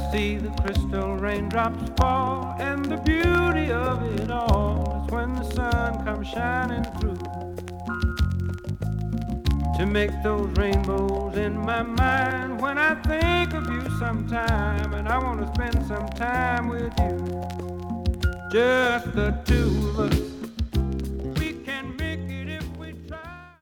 see the crystal raindrops fall, and the beauty of it all is when the sun comes shining through to make those rainbows in my mind. When I think of you sometime, and I want to spend some time with you, just the two of us.